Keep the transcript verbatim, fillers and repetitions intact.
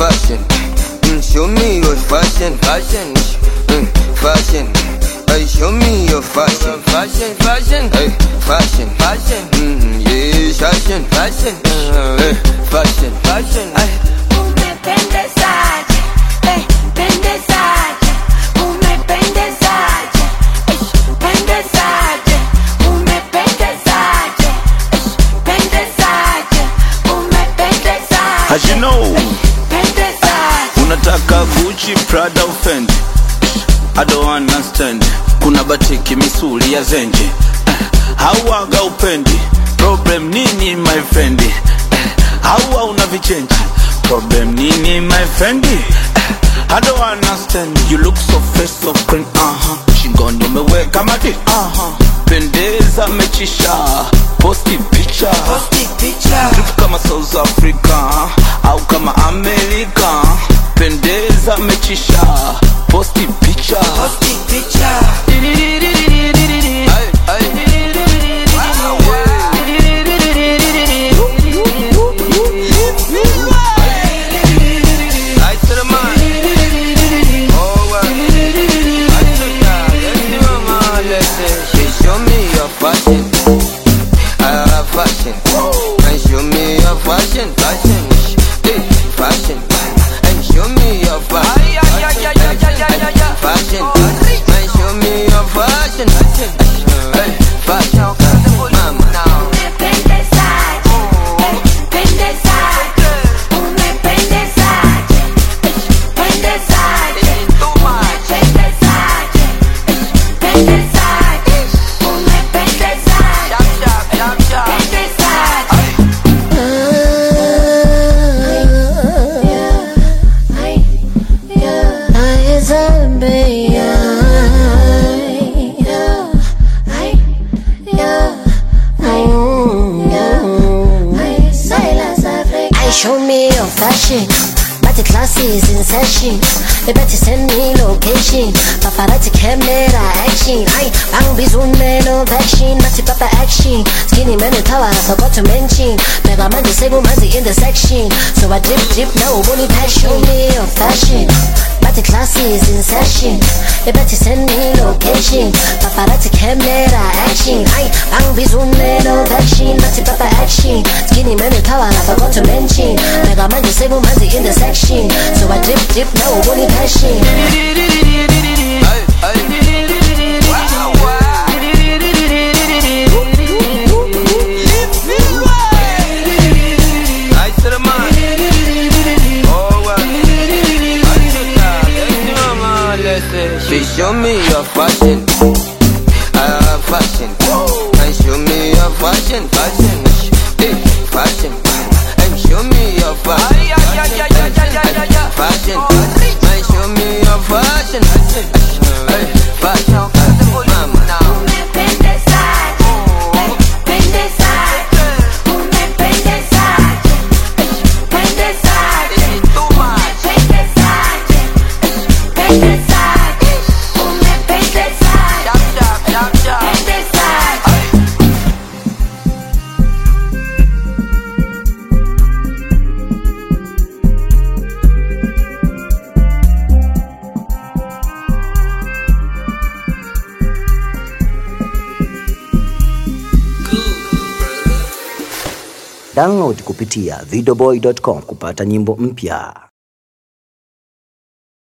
fashion. Mm, show me your fashion, fashion. Mm, fashion. Hey, show me your fashion, fashion, fashion. Hey, fashion, fashion. Mm, yeah, fashion, fashion. Uh, hey, fashion, fashion. Hey. Umependezaje, hey, pendezaje. Umependezaje, ish, pendezaje. Umependezaje, ish, pendezaje. Umependezaje. As you know, pendezaje. unataka Gucci, Prada, Fendi. I don't understand. Kuna batiki misuli ya zenje. Hawaga upendi. Problem nini my friend? Hawa una vichenji. Problem nini my friend? I don't understand. You look so fresh, so clean. Uh-huh. Shingoni umeweka mati. Uh-huh. Pendeza mechisha. Posti picture. Posti picture. Trip kama South Africa au kama America. Pendeza mechisha. Posti picture. Posti picture. Ay, ay. Wow, wow. I to the man. Oh, well. I took that. Let's see my mom. Let's see. She show me your fashion. I have fashion. And show me your fashion, fashion. Hey, fashion. And show me your fashion. Fashion, man, show me your fashion. Hey, fashion, mama. Umependezaje, hey, pendezaje. Umependezaje, ish, pendezaje. Umependezaje, ish, pendezaje. Umependezaje, show me your fashion. But the class is in session. They better send me location. Paparazzi camera action. I bang bizun man of action. Mati papa action. Skinny man in tower, I forgot to mention. Mega man disabled man in the section. So I drip drip now money passion. Show me your fashion. But the class is in session. They better send me location. Paparazzi camera action. I bang bizun man of action. Mati papa action. Skinny man in tower, I forgot to mention. Mega man disabled man in the section. So I drip drip now money passion. Ay, ay. Wow, wow. I to the man. Oh, well. I took that. Let's see my mom. Let's see. She show me your fashion. I have fashion. And show me your fashion, fashion. Hey, fashion. And show me your fashion. Fashion. Man, show me your fashion. Hey, fashion. Mama. Umependezaje, hey, pendezaje. Umependezaje, ish, pendezaje. Umependezaje, ish, pendezaje. Umependezaje, pendezaje. Download kupitia videoboy dot com kupata nyimbo mpya.